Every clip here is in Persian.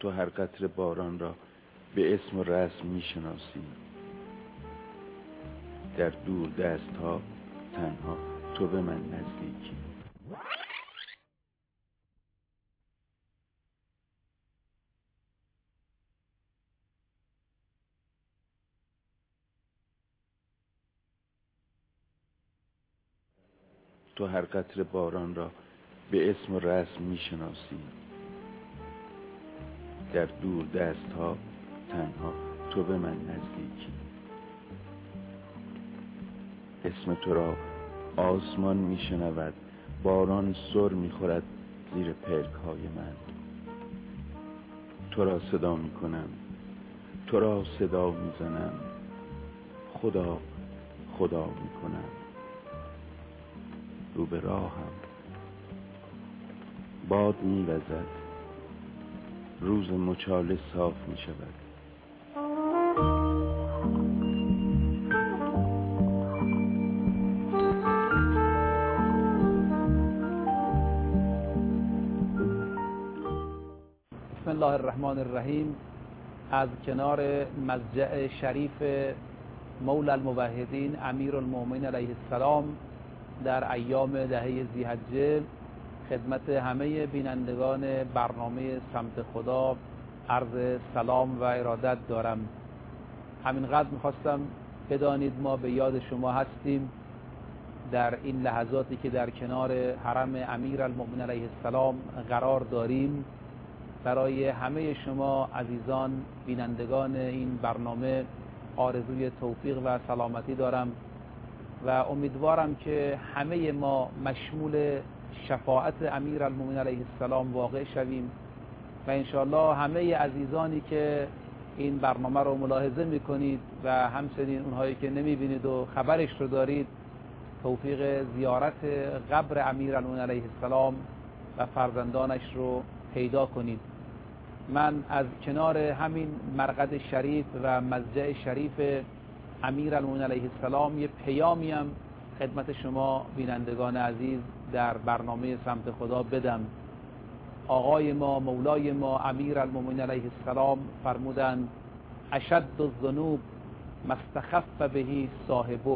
تو هر قطره باران را به اسم و رسم میشناسی. در دور دست ها تنها تو به من نزدیکی. تو هر قطره باران را به اسم و رسم میشناسی. در دور دست ها تنها تو به من نزدیکی. اسم تو را آسمان میشنود، باران سر میخورد زیر پلک های من. تو را صدا میکنم، تو را صدا میزنم، خدا خدا میکنم. رو به راهم باد میوزد، روز مچاله صاف میشود. بسم الله الرحمن الرحیم. از کنار مضجع شریف مولا الموحدین امیرالمؤمنین علیه السلام در ایام دهه ذی‌حجه خدمت همه بینندگان برنامه سمت خدا عرض سلام و ارادت دارم. همینقدر میخواستم بدانید ما به یاد شما هستیم در این لحظاتی که در کنار حرم امیرالمؤمنین علیه السلام قرار داریم. برای همه شما عزیزان بینندگان این برنامه آرزوی توفیق و سلامتی دارم و امیدوارم که همه ما مشمول شفاعت امیرالمؤمنین علیه السلام واقع شویم و انشاءالله همه عزیزانی که این برنامه رو ملاحظه میکنید و همچنین اونهایی که نمیبینید و خبرش رو دارید توفیق زیارت قبر امیرالمؤمنین علیه السلام و فرزندانش رو پیدا کنید. من از کنار همین مرقد شریف و مضجع شریف امیرالمؤمنین علیه السلام یه پیامیم خدمت شما بینندگان عزیز در برنامه سمت خدا بدم. آقای ما مولای ما امیرالمؤمنین علیه السلام فرمودند اشد الذنوب ما استخف به صاحبه.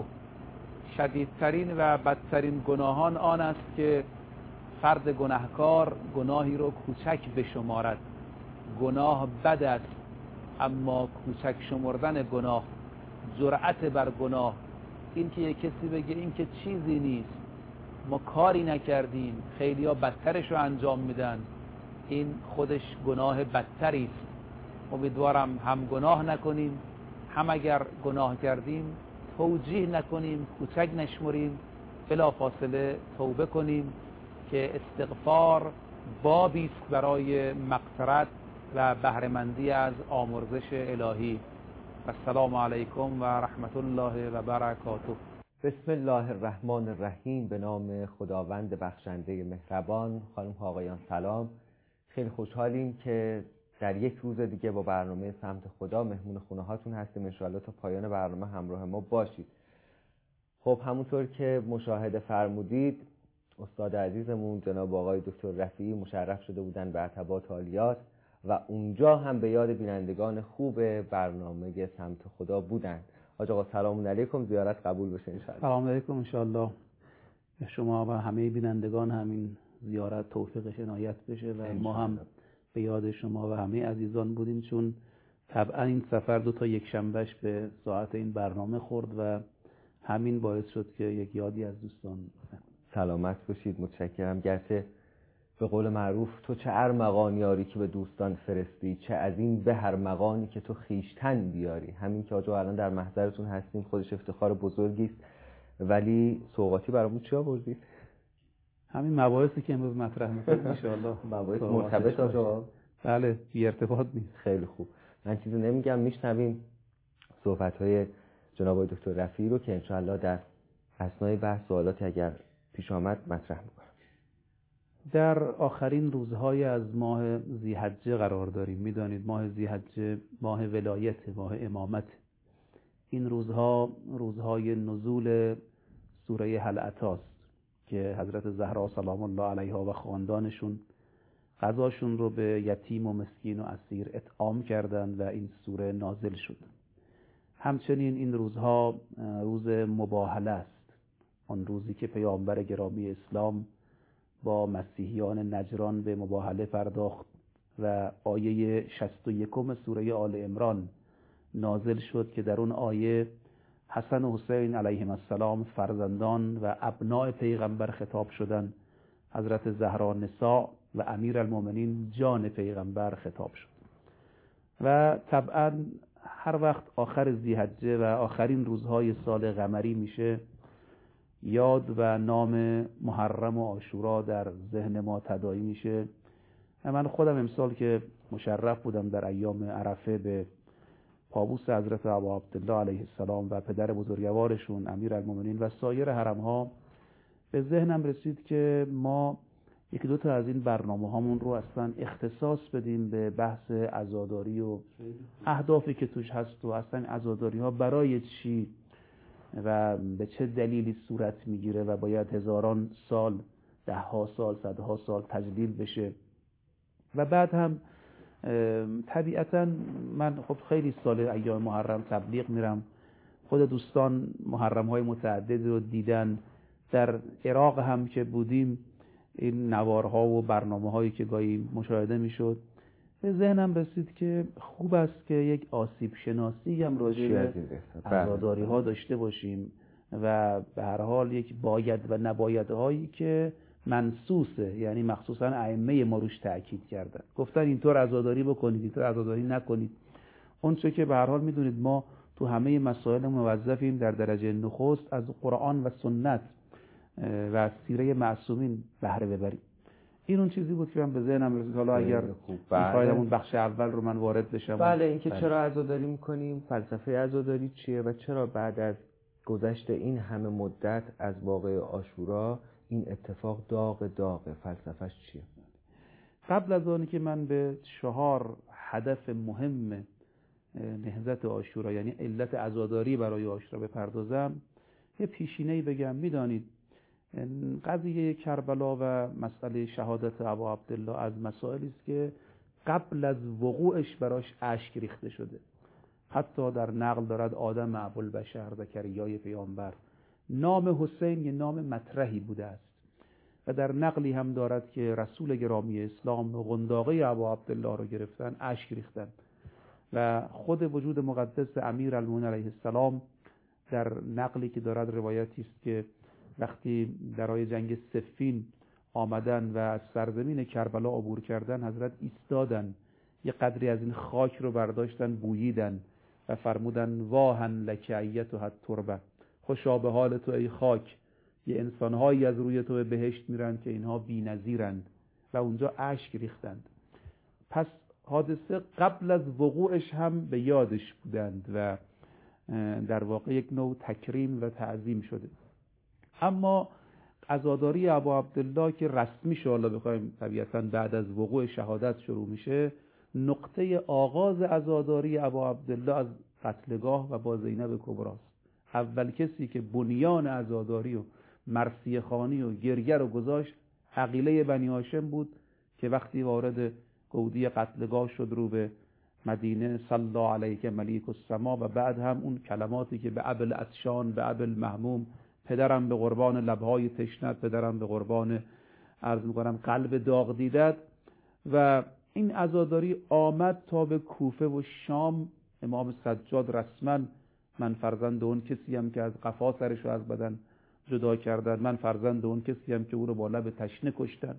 شدیدترین و بدترین گناهان آن است که فرد گناهکار گناهی رو کوچک بشمارد. گناه بد است، اما کوچک شمردن گناه، جرأت بر گناه، این که یک کسی بگه این که چیزی نیست، ما کاری نکردیم، خیلی ها بدترش رو انجام میدن، این خودش گناه بدتری است. امیدوارم هم گناه نکنیم، هم اگر گناه کردیم توجیه نکنیم، کوچک نشمریم، بلا فاصله توبه کنیم که استغفار بابی است برای مغفرت و بهره‌مندی از آمرزش الهی. السلام علیکم و رحمت الله و برکاته. بسم الله الرحمن الرحیم. به نام خداوند بخشنده مهربان. خانم ها آقایان سلام. خیلی خوشحالیم که در یک روز دیگه با برنامه سمت خدا مهمون خونه هاتون هستیم. انشاءالله تا پایان برنامه همراه ما باشید. خب همونطور که مشاهده فرمودید استاد عزیزمون جناب آقای دکتر رفیعی مشرف شده بودن به عتبات عالیات و اونجا هم به یاد بینندگان خوب برنامه سمت خدا بودن. حاج آقا سلام علیکم، زیارت قبول بشه انشاءالله. سلام علیکم، انشاءالله به شما و همه بینندگان همین زیارت توفیقش عنایت بشه و ما هم به یاد شما و همه عزیزان بودیم، چون طبعا این سفر 2 یک شنبهش به ساعت این برنامه خورد و همین باعث شد که یک یادی از دوستان. سلامت باشید، متشکرم. گرچه به قول معروف تو چه ارمغان یاری که به دوستان فرستی، چه از این به هر مغانی که تو خیشتن بیاری. همین که آجا الان در محضرتون هستیم خودش افتخار بزرگی است، ولی سوغاتی برامون چی آوردید؟ همین مباحثی که امروز مطرح می‌کنیم ان شاءالله. مباحث مرتبط آجا؟ بله، بی ارتباط نیست. خیلی خوب، من چیزی نمیگم، میشنویم صحبت‌های جناب دکتر رفیعی رو که ان شاءالله در اثنای بحث سوالاتی اگر پیش آمد مطرح می‌کنم. در آخرین روزهای از ماه ذی‌حجه قرار داریم. میدانید ماه ذی‌حجه ماه ولایت، ماه امامت. این روزها روزهای نزول سوره هل اتی است که حضرت زهرا سلام الله علیها و خاندانشون غذاشون رو به یتیم و مسکین و اسیر اطعام کردند و این سوره نازل شد. همچنین این روزها روز مباهله است، آن روزی که پیامبر گرامی اسلام با مسیحیان نجران به مباهله پرداخت و آیه 61 سوره آل عمران نازل شد که در اون آیه حسن و حسین علیهم السلام فرزندان و ابناء پیغمبر خطاب شدند، حضرت زهرا نساء و امیرالمومنین جان پیغمبر خطاب شد. و طبعا هر وقت آخر ذی‌حجه و آخرین روزهای سال قمری میشه، یاد و نام محرم و عاشورا در ذهن ما تداعی میشه. من خودم امسال که مشرف بودم در ایام عرفه به پابوس حضرت ابا عبدالله علیه السلام و پدر بزرگوارشون امیرالمومنین و سایر حرمها، به ذهنم رسید که ما یکی دو تا از این برنامه هامون رو اصلا اختصاص بدیم به بحث عزاداری و اهدافی که توش هست و اصلا عزاداری ها برای چی و به چه دلیلی صورت میگیره و باید هزاران سال، دهها سال، صدها سال تجلیل بشه. و بعد هم طبیعتا من خب خیلی سال ایام محرم تبلیغ میرم، خود دوستان محرم های متعدد رو دیدن، در عراق هم که بودیم این نوارها و برنامه هایی که گاهی مشاهده میشد، به ذهنم رسید که خوب است که یک آسیب شناسی هم راجع به عزاداری ها داشته باشیم و به هر حال یک باید و نباید هایی که منصوصه، یعنی مخصوصا ائمه ما روش تاکید کردن، گفتن اینطور عزاداری بکنید، اینطور عزاداری نکنید. اون چه که به هر حال میدونید ما تو همه مسائل موظفیم در درجه نخست از قرآن و سنت و سیره معصومین بهره ببریم. این اون چیزی بود که من به ذهنم رسید. حالا اگر می‌خواید اون بخش اول رو من وارد بشم. بله، اینکه چرا عزاداری می‌کنیم، فلسفه عزاداری چیه و چرا بعد از گذشت این همه مدت از واقعه عاشورا این اتفاق داغ فلسفه‌اش چیه؟ قبل از آنی که من به 4 هدف مهم نهضت عاشورا یعنی علت عزاداری برای عاشورا بپردازم، یه پیشینه‌ای بگم. میدانید قضیه کربلا و مسئله شهادت ابا عبدالله از مسائلی است که قبل از وقوعش براش اشک ریخته شده. حتی در نقل دارد آدم ابوالبشر زکریای پیامبر، نام حسین یه نام مطرحی بوده است و در نقلی هم دارد که رسول گرامی اسلام قنداقه ابا عبدالله رو گرفتن، اشک ریختن و خود وجود مقدس امیرالمومنین علیه السلام در نقلی که دارد روایتی است که وقتی درای جنگ صفین آمدن و از سرزمین کربلا عبور کردن، حضرت ایستادن، یه قدری از این خاک رو برداشتن، بوییدن و فرمودن واهن لک ایتها التربه، خوشا به حال تو ای خاک، یه انسانهایی از روی تو به بهشت میرن که اینها بی‌نظیرند و اونجا اشک ریختند. پس حادثه قبل از وقوعش هم به یادش بودند و در واقع یک نوع تکریم و تعظیم شده. اما عزاداری ابا عبدالله که رسمی شاءالله بخوایم طبیعتا بعد از وقوع شهادت شروع میشه، نقطه آغاز عزاداری ابا عبدالله از قتلگاه و با زینب کبراست. اول کسی که بنیان عزاداری و مرثیه خوانی و گریه رو گذاشت عقیله بنی هاشم بود که وقتی وارد گودی قتلگاه شد رو به مدینه، صلی علیک ملیک السما، و بعد هم اون کلماتی که به ابل عطشان، به ابل محموم، پدرم به قربان لبهای تشنت، پدرم به قربان عرض میکنم قلب داغ دیدت. و این عزاداری آمد تا به کوفه و شام. امام سجاد رسما من فرزند اون کسی هم که از قفا سرش رو از بدن جدا کردن، من فرزند اون کسی هم که او رو با لب تشنه کشتن.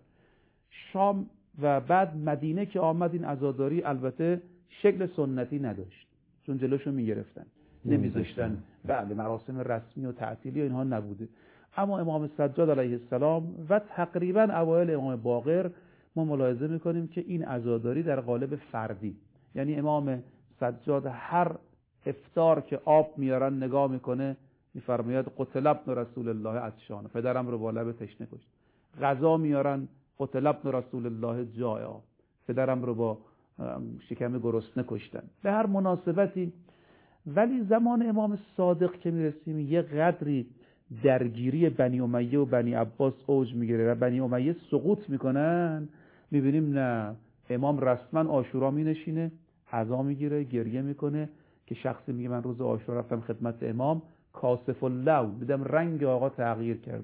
شام و بعد مدینه که آمد، این عزاداری البته شکل سنتی نداشت، چون جلوشو میگرفتن، نمیذاشتن، بله مراسم رسمی و تعطیلی و اینها نبوده. اما امام سجاد علیه السلام و تقریبا اوایل امام باقر ما ملاحظه میکنیم که این عزاداری در قالب فردی، یعنی امام سجاد هر افطار که آب میارن نگاه میکنه، میفرماید قتل ابن رسول الله عطشان، پدرم رو با لب تشنه کشت. غذا میارن، قتل ابن رسول الله جائع، پدرم رو با شکم گرسنه کشتن. به هر مناسبتی. ولی زمان امام صادق که میرسیم یه قدری درگیری بنی امیه و بنی عباس اوج میگیره و بنی امیه سقوط میکنن میبینیم نه، امام رسما عاشورا مینشینه، عزا میگیره، گریه میکنه که شخصی میگه من روز عاشورا رفتم خدمت امام، کاسف اللون، دیدم رنگ آقا تغییر کرده،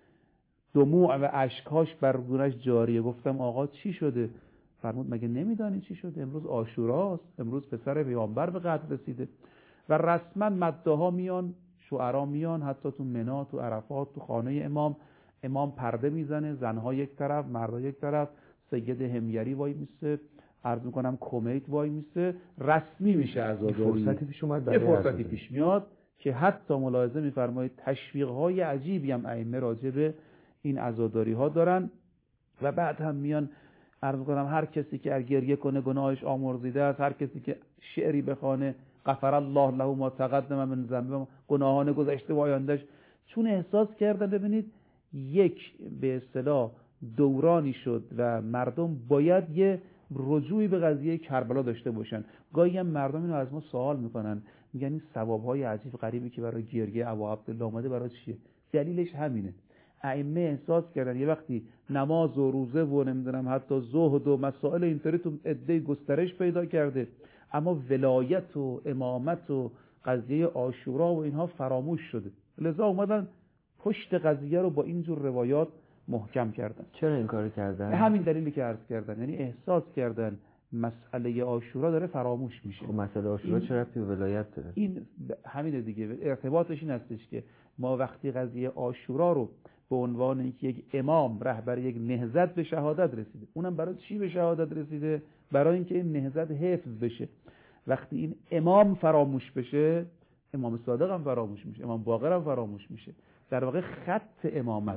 دموع و اشکاش بر گونه‌اش جاریه. گفتم آقا چی شده؟ فرمود مگه نمیدانی چی شده؟ امروز عاشوراست، امروز پسر پیامبر به قتل رسیده. و رسما مداها میان، شعرا میان، حتی تو منا، تو عرفات، تو خانه امام پرده میزنه، زنها یک طرف، مردا یک طرف، سید همیری وای میسه، عرض میکنم کمیت وای میسه، رسمی میشه عزاداری. فرصتی پیش اومد، یه فرصتی پیش میاد که حتی ملاحظه میفرمایید تشویق‌های عجیبی هم ائمه راجع به این عزاداری ها دارن. و بعد هم میان عرض میکنم هر کسی که گریه کنه گناهش آمرزیده است، هر کسی که شعری بخونه غفر الله له ما تقدم من ذنبه، گناهان گذشته و آیندهش، چون احساس کردن ببینید یک به اصطلاح دورانی شد و مردم باید یه رجوعی به قضیه کربلا داشته باشن. گاهی هم مردم اینو از ما سوال میکنن، میگن این ثوابهای عجیب غریبی که برای گریه ابو عبدالله اومده برای چیه؟ دلیلش همینه. ائمه احساس کردن یه وقتی نماز و روزه و نمیدونم حتی زهد و مسائل اینطوری تو عده گسترش پیدا کرده، اما ولایت و امامت و قضیه عاشورا و اینها فراموش شده، لذا اومدن پشت قضیه رو با اینجور روایات محکم کردن. چرا این کارو کردن؟ همین دلیلی که عرض کردن، یعنی احساس کردن مسئله عاشورا داره فراموش میشه. خب مسئله عاشورا چرا ربطی به ولایت داره؟ این همینه دیگه، ارتباطش این هستش که ما وقتی قضیه عاشورا رو به عنوان اینکه یک امام رهبر یک نهضت به شهادت رسیده، اونم برای چی به شهادت رسیده؟ برای اینکه این نهضت حفظ بشه. وقتی این امام فراموش بشه، امام صادق هم فراموش میشه، امام باقر هم فراموش میشه. در واقع خط امامت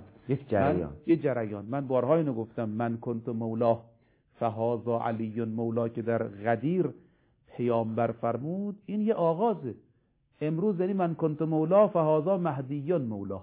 یک جریان. من بارها اینو گفتم، من کنت مولاه فهذا علی مولا که در غدیر پیامبر فرمود، این یه آغازه. امروز یعنی من کنت مولا فهذا مهدی مولا،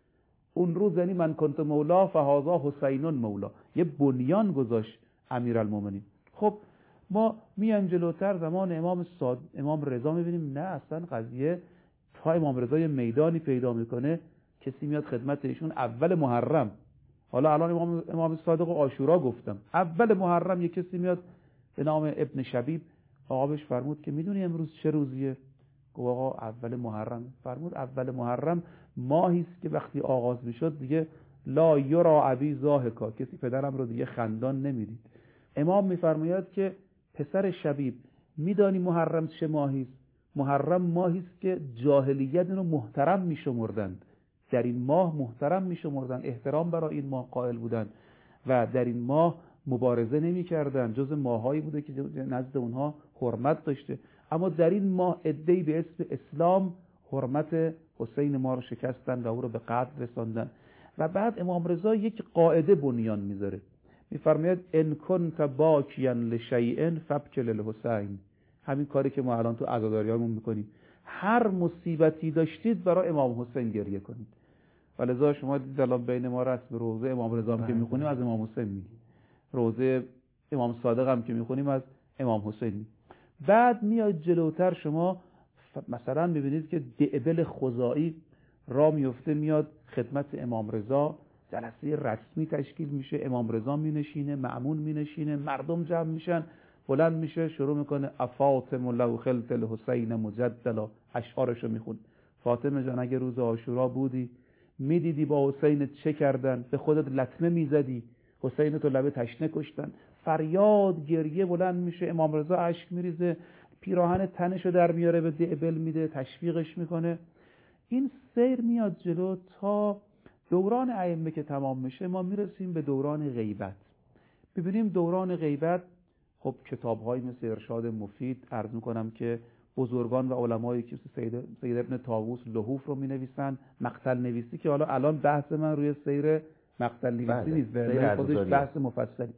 اون روز یعنی من کنت مولا فهذا حسین مولا. یه بنیان گذاشت امیرالمومنین. خب ما میایم جلوتر زمان امام رضا میبینیم نه، اصلا قضیه تا امام رضا یه میدانی پیدا میکنه، کسی میاد خدمت ایشون اول محرم. حالا الان امام صادق و عاشورا گفتم، اول محرم یه کسی میاد به نام ابن شبیب، آقا بهش فرمود که میدونی امروز چه روزیه؟ گفت آقا اول محرم. فرمود اول محرم ماهی است که وقتی آغاز میشد دیگه لا یرا ابی ضاحکا، کسی پدرم رو دیگه خندان نمیدید. امام میفرماید که پسر شبیب میدانی محرم چه ماهی است؟ محرم ماهی است که جاهلیت اینو محترم میشمردند، در این ماه محترم میشمردند، احترام برای این ماه قائل بودند و در این ماه مبارزه نمی‌کردند، جز ماهایی بوده که نزد اونها حرمت داشته. اما در این ماه عده‌ای به اسم اسلام حرمت حسین ما رو شکستن و او رو به قتل رساندن. و بعد امام رضا یک قاعده بنیان میذاره، میفرماید ان کنت باکیا لشیء فابکی للحسین. همین کاری که ما الان تو عزاداریامون میکنیم، هر مصیبتی داشتید برای امام حسین گریه کنید. ولذا شما دیدید الان بین ما رسم روزه امام رضا هم که میخونیم از امام حسین میگیم، روزه امام صادق هم که میخونیم از امام حسین میگیم. بعد میاد جلوتر شما مثلا میبینید که دعبل خزاعی را میفته، میاد خدمت امام رضا، جلسه رسمی تشکیل میشه، امام رضا مینشینه، مأمون مینشینه، مردم جمع میشن، بلند میشه شروع میکنه افاطم لو خلت الحسین مجدلا، اشعارشو میخونه. فاطمه جان اگه روز عاشورا بودی میدیدی با حسین چه کردن، به خودت لطمه میزدی، حسین تو لبه تشنه کشتن. فریاد گریه بلند میشه، امام رضا اشک میریزه، پیراهن تنشو در میاره به دعبل میده، تشویقش میکنه. این سیر میاد جلو تا دوران ائمه که تمام میشه، ما میرسیم به دوران غیبت. ببینیم دوران غیبت، خب کتاب‌هایی مثل ارشاد مفید عرض میکنم که بزرگان و علمایی که سید ابن طاووس لحوف رو مینویسن، مقتل نویسی که حالا الان بحث من روی سیر مقتل نویسی نیست، به خودش بحث مفصلی.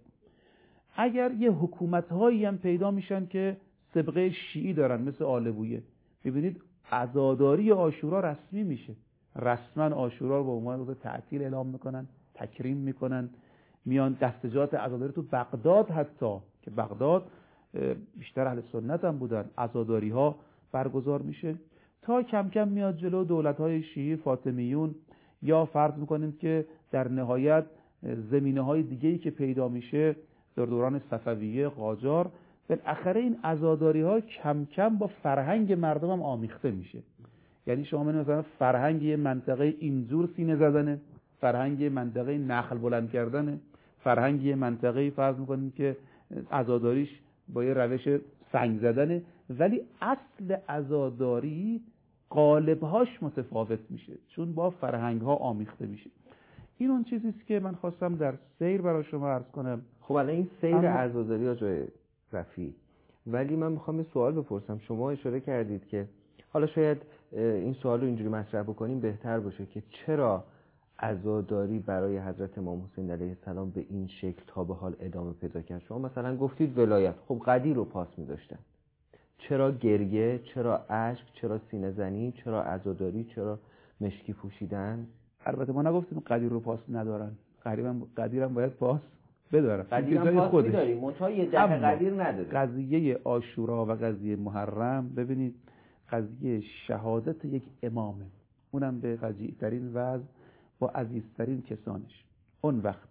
اگر یه حکومت‌هایی هم پیدا میشن که سابقه شیعی دارن مثل آل بویه، ببینید عزاداری عاشورا رسمی میشه، رسما عاشورا رو به عنوان روز تعطیل اعلام میکنن، تکریم میکنن، میان دستجات عزاداری تو بغداد، حتی که بغداد بیشتر اهل سنت هم بودن، عزاداری ها برگزار میشه. تا کم کم میاد جلو دولت های شیعی فاطمیون، یا فرض میکنیم که در نهایت زمینه های دیگه‌ای که پیدا میشه در دوران صفویه، قاجار، بالاخره این عزاداری‌ها کم کم با فرهنگ مردم هم آمیخته میشه. یعنی شما مثلا فرهنگ یه منطقه اینجور سینه زدنه، فرهنگ منطقه نخل بلند کردنه، فرهنگ یه منطقه فرض می‌کنیم که عزاداریش با یه روش سنگ زدنه، ولی اصل عزاداری قالب‌هاش متفاوت میشه چون با فرهنگ‌ها آمیخته میشه. این اون چیزی است که من خواستم در سیر برای شما عرض کنم. خب الان این سیر عزاداری ها جای رفیع، ولی من میخوام یه سوال بپرسم. شما اشاره کردید که حالا شاید این سوال رو اینجوری مطرح بکنیم بهتر باشه که چرا عزاداری برای حضرت امام حسین علیه السلام به این شکل تا به حال ادامه پیدا کرد. شما مثلا گفتید ولایت، خب قدیر رو پاس می‌داشتن. چرا گریه، چرا اشک، چرا سینه زنی، چرا عزاداری، چرا مشکی پوشیدن؟ البته ما نگفتیم قدیر رو پاس ندارن، قدیرم باید پاس بدارن. قدیرم پاس می‌داریم، منتها یه ده قدیر نداره. قضیه عاشورا و قضیه محرم، ببینید قضیه شهادت یک امامه، اونم به فجیع‌ترین وضع با عزیزترین کسانش. اون وقت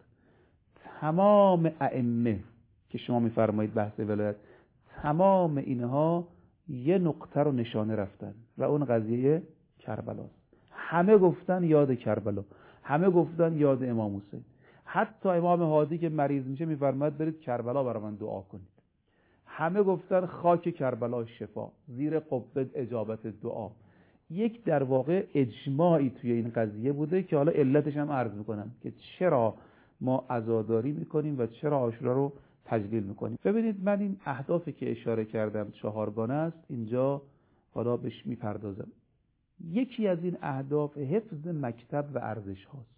تمام ائمه که شما می‌فرمایید بحث ولایت، تمام اینها یه نقطه رو نشانه رفتن و اون قضیه کربلاست. همه گفتن یاد کربلا، همه گفتن یاد امام حسین. حتی امام هادی که مریض میشه میفرماید برید کربلا برای من دعا کنید. همه گفتن خاک کربلا شفا، زیر قبه اجابت دعا. یک در واقع اجماعی توی این قضیه بوده که حالا علتش هم عرض میکنم که چرا ما عزاداری میکنیم و چرا عاشورا رو تجلیل میکنیم. ببینید من این اهدافی که اشاره کردم 4 گانه است، اینجا حالا بهش میپردازم. یکی از این اهداف حفظ مکتب و ارزش هاست.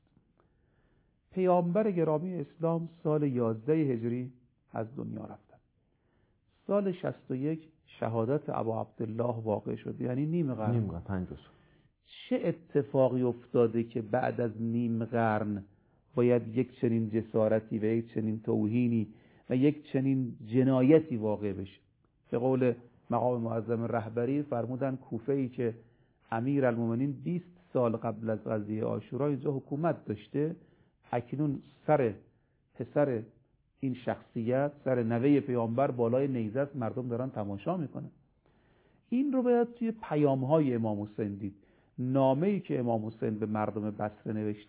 پیامبر گرامی اسلام سال 11 هجری از دنیا رفتن. سال 61 شهادت ابا عبدالله واقع شد، یعنی نیم قرن. 50 سال. چه اتفاقی افتاده که بعد از نیم قرن باید یک چنین جسارتی و یک چنین توهینی و یک چنین جنایتی واقع بشه؟ به قول مقام معظم رهبری فرمودن کوفه‌ای که امیرالمومنین 20 سال قبل از قضیه عاشورا اینجا حکومت داشته، اکنون سر پسر این شخصیت، سر نوه پیامبر بالای نیزه است، مردم دارن تماشا میکنن. این رو باید توی پیام‌های امام حسین دید. نامه‌ای که امام حسین به مردم بصره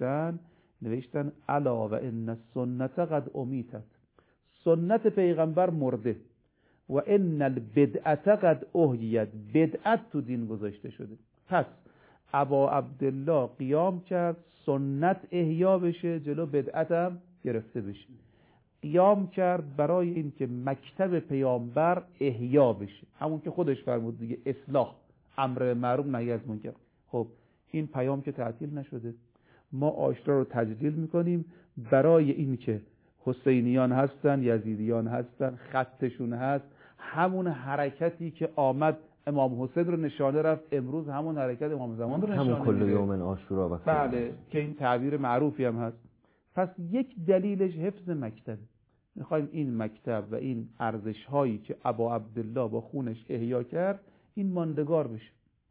نوشتن الا و ان السنت قد امیتت، سنت پیغمبر مرده، و ان البدعت قد احییت، بدعت تو دین گذاشته شده. پس ابا عبدالله قیام کرد سنت احیا بشه، جلو بدعت هم گرفته بشه. قیام کرد برای این که مکتب پیامبر احیا بشه، همون که خودش فرمود دیگه، اصلاح، امر معروف نهی از منکر. خب این پیام که تعطیل نشده، ما عاشورا رو تجلیل میکنیم برای این که حسینیان هستن، یزیدیان هستن، خطشون هست، همون حرکتی که آمد امام حسین رو نشانه رفت، امروز همون حرکت امام زمان رو نشانه همون کل یوم عاشورا و بله، که این تعبیر معروفی هم هست. پس یک دلیلش حفظ مکتب. میخوایم این مکتب و این ارزش هایی که ابا عبدالله با خونش احیا کرد این ماندگار بشه.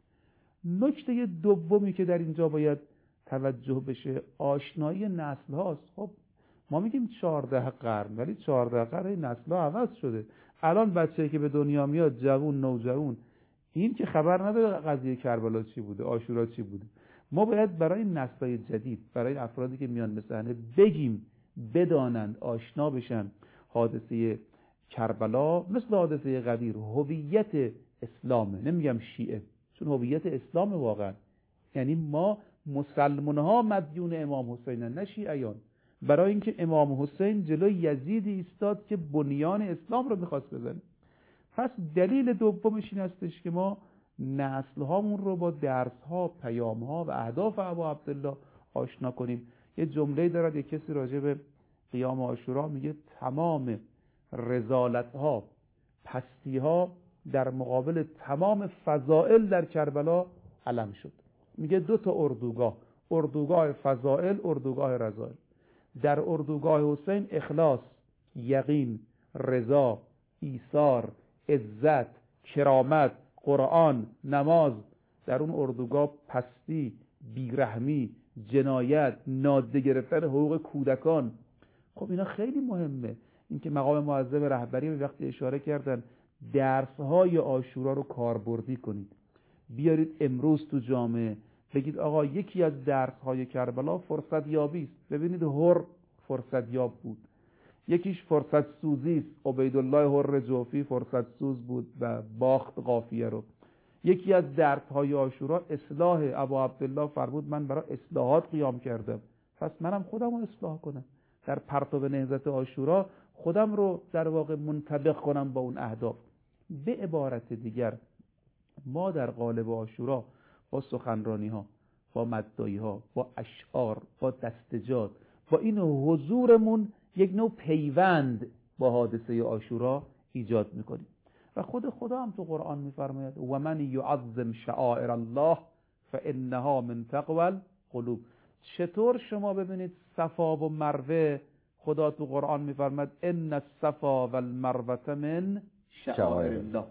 نکته دومی که در اینجا باید توجه بشه آشنایی نسل هاست. خب ما میگیم 14 قرن، ولی 14 قرن نسل ها عوض شده. الان بچه‌ای که به دنیا میاد، جوون، نوجوان، این که خبر نداره قضیه کربلا چی بوده، عاشورا چی بوده. ما باید برای نسل‌های جدید، برای افرادی که میان به صحنه بگیم، بدانند، آشنا بشن حادثه کربلا مثل حادثه غدیر هویت اسلامه. نمیگم شیعه، چون هویت اسلام واقعا، یعنی ما مسلمان ها مدیون امام حسین نه شیعیان. برای اینکه امام حسین جلوی یزیدی ایستاد که بنیان اسلام رو میخواست بزنه. پس دلیل دومش این هستش که ما نسل هامون رو با درس ها، پیام ها و اهداف ابا عبدالله آشنا کنیم. یه جمله دارد یک کسی راجع به قیام عاشورا میگه تمام رذالت ها، پستی ها در مقابل تمام فضائل در کربلا علم شد. میگه 2 تا اردوگاه فضائل، اردوگاه رذائل. در اردوگاه حسین اخلاص، یقین، رضا، ایثار، عزت، کرامت، قرآن، نماز. در اون اردوگاه پستی، بیرحمی، جنایت، نادیده گرفتن حقوق کودکان. خب اینا خیلی مهمه. اینکه مقام معظم رهبری وقتی اشاره کردن درس‌های عاشورا رو کاربردی کنید، بیارید امروز تو جامعه بگید آقا یکی از درس‌های کربلا فرصت یابی است. ببینید هر فرصت یاب بود، یکیش فرصت سوزی است. عبیدالله هر جوفی فرصت سوز بود و باخت قافیه رو. یکی از درس‌های عاشورا اصلاح. ابا عبدالله فرمود من برای اصلاحات قیام کردم، پس منم خودم رو اصلاح کنم، در پرتو نهضت عاشورا خودم رو در واقع منطبق کنم با اون اهداف. به عبارت دیگر ما در قالب عاشورا با سخنرانی ها، با مدعی ها، با اشعار، با دستجات، با این حضورمون یک نوع پیوند با حادثه عاشورا ایجاد میکنیم. و خدا هم تو قرآن میفرماید و من یعظم شعائر الله فانها من تقوی القلوب. چطور شما ببینید صفا و مروه، خدا تو قرآن میفرماید ان الصفا والمروه من شعائر الله.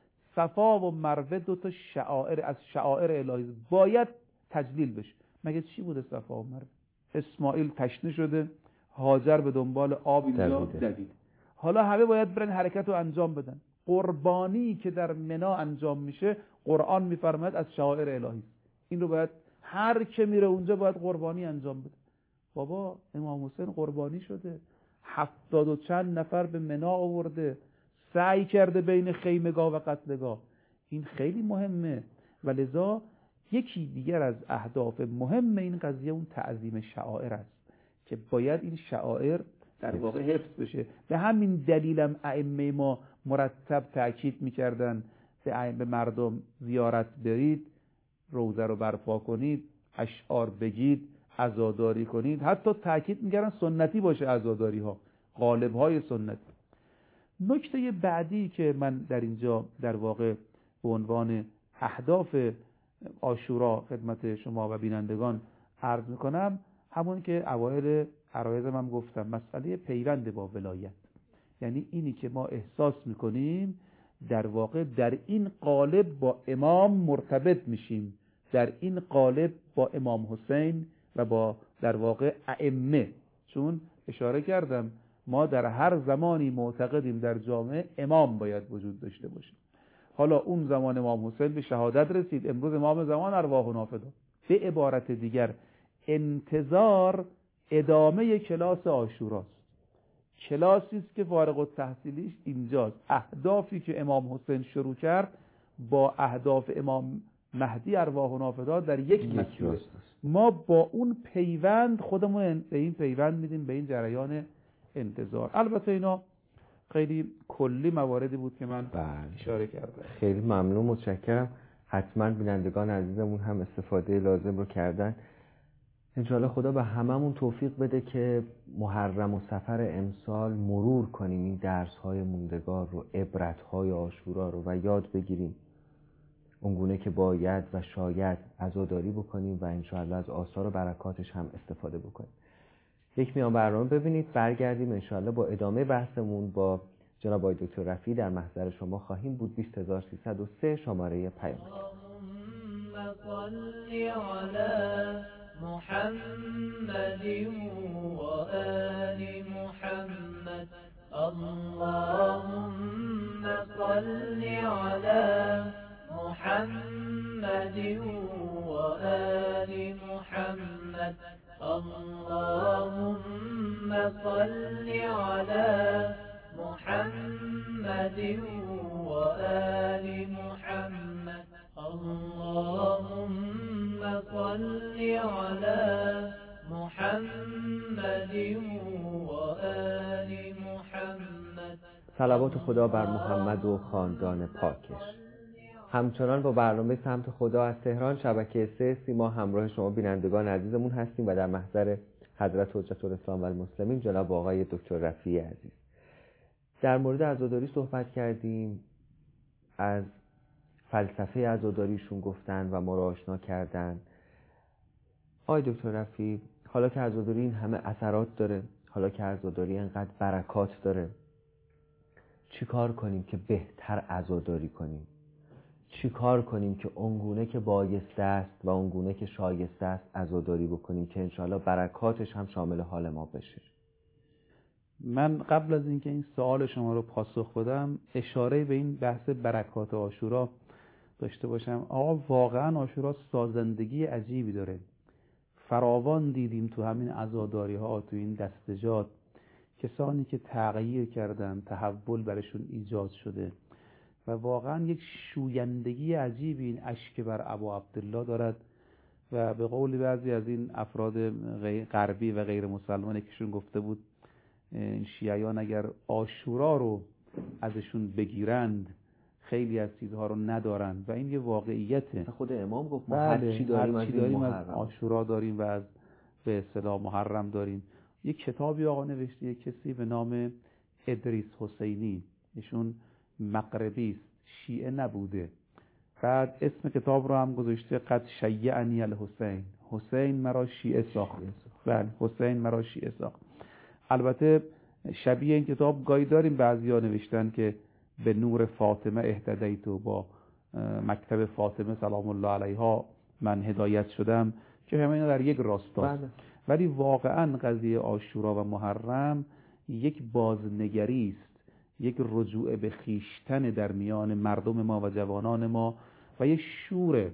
صفا و مروه دو تا شعائر از شعائر الهی باید تجلیل بشه. مگه چی بوده صفا و مروه؟ اسماعیل تشنه شده، هاجر به دنبال آب اینجا دوید. حالا همه باید برن حرکت رو انجام بدن. قربانی که در منا انجام میشه قرآن میفرماید از شعائر الهی است. این رو باید هر که میره اونجا باید قربانی انجام بده. بابا امام حسین قربانی شده، 70 و چند نفر به منا آورده، سعی کرده بین خیمگاه و قتلگاه. این خیلی مهمه و لذا یکی دیگر از اهداف مهم این قضیه اون تعظیم شعائر است که باید این شعائر در واقع حفظ بشه. به همین دلیلم ائمه ما مرتب تأکید میکردن به مردم زیارت برید، روزه رو برپا کنید، اشعار بگید، عزاداری کنید. حتی تأکید میکردن سنتی باشه عزاداری ها، غالب های سنتی. نکته بعدی که من در اینجا در واقع به عنوان اهداف عاشورا خدمت شما و بینندگان عرض میکنم، همون که اوایل عرایضم هم گفتم، مسئله پیوند با ولایت. یعنی اینی که ما احساس میکنیم در واقع در این قالب با امام مرتبط میشیم، در این قالب با امام حسین و با در واقع ائمه. چون اشاره کردم ما در هر زمانی معتقدیم در جامعه امام باید وجود داشته باشه. حالا اون زمان امام حسین به شهادت رسید، امروز امام زمان ارواحنا فدا. به عبارت دیگر انتظار ادامه کلاس عاشوراست. کلاسی است که فارغ التحصیلیش اینجاست. اهدافی که امام حسین شروع کرد با اهداف امام مهدی ارواحنا فدا در یک مسیر. ما با اون پیوند خودمون به این پیوند میدیم، به این جریان انتظار. البته اینا خیلی کلی مواردی بود که من اشاره کردم. خیلی ممنون، متشکرم. حتما بینندگان عزیزمون هم استفاده لازم رو کردن. انشاءالله خدا به هممون توفیق بده که محرم و صفر امسال مرور کنیم این درس‌های موندگار رو، عبرت‌های عاشورا رو و یاد بگیریم اونگونه که باید و شاید عزاداری بکنیم و انشاءالله از آثار و برکاتش هم استفاده بکنیم. یک میان برنامه ببینید، برگردیم انشاءالله با ادامه بحثمون با جناب آقای دکتر رفیعی در محضر شما خواهیم بود. 20303 شماره پیام. محمد و آل محمد اللهم صل على محمد و آل محمد اللهم صل على محمد و آل محمد اللهم صل على محمد و آل محمد. صلوات خدا بر محمد و خاندان پاکش. همچنان با برنامه سمت خدا از تهران شبکه 3 سیما همراه شما بینندگان عزیزمون هستیم و در محضر حضرت حجت الاسلام و المسلمین جناب آقای دکتر رفیعی عزیز. در مورد عزاداری صحبت کردیم، از فلسفه عزاداریشون گفتن و ما را آشنا کردن. آقای دکتر رفیعی، حالا که عزاداری این همه اثرات داره، حالا که عزاداری اینقدر برکات داره، چی کار کنیم که بهتر عزاداری کنیم؟ چی کار کنیم که اونگونه که بایسته است و اونگونه که شایسته است عزاداری بکنیم که انشاءالله برکاتش هم شامل حال ما بشه؟ من قبل از اینکه این سوال شما رو پاسخ بدم اشاره به این بحث برکات عاشورا داشته باشم. آقا واقعا عاشورا سازندگی عجیبی داره. فراوان دیدیم تو همین عزاداری ها، تو این دستجات، کسانی که تغییر کردن، تحول برشون ایجاد شده و واقعا یک شویندگی عجیبی این اشک بر ابو عبدالله دارد و به قول بعضی از این افراد غربی و غیر مسلمان یکیشون گفته بود این شیعیان اگر عاشورا رو ازشون بگیرند خیلی از چیزها رو ندارن و این یه واقعیته. خود امام گفت ما هر چی داریم از عاشورا داریم و از به اصطلاح محرم داریم. یک کتابی آقا نوشته یک کسی به نام ادریس حسینی، ایشون مغربی است، شیعه نبوده. بعد اسم کتاب رو هم گذاشته قد شیعنی الحسین، حسین مرا شیعه ساخت. بله، حسین مرا شیعه ساخت. البته شبیه این کتاب گاهی داریم بعضیا نوشتن که به نور فاطمه اهتدیت و با مکتب فاطمه سلام الله علیها من هدایت شدم، که همه اینا در یک راستاست. ولی واقعا قضیه عاشورا و محرم یک بازنگری است، یک رجوع به خویشتن در میان مردم ما و جوانان ما و یک شوره